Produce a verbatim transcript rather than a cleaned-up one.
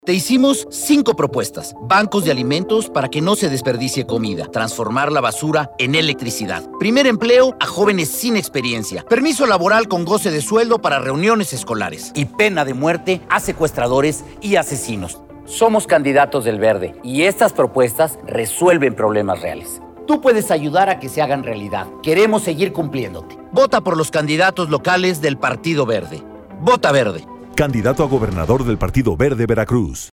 Te hicimos cinco propuestas. Bancos de alimentos para que no se desperdicie comida. Transformar la basura en electricidad. Primer empleo a jóvenes sin experiencia. Permiso laboral con goce de sueldo para reuniones escolares. Y pena de muerte a secuestradores y asesinos. Somos candidatos del Verde y estas propuestas resuelven problemas reales. Tú puedes ayudar a que se hagan realidad. Queremos seguir cumpliéndote. Vota por los candidatos locales del Partido Verde. Vota Verde. Candidato a gobernador del Partido Verde Veracruz.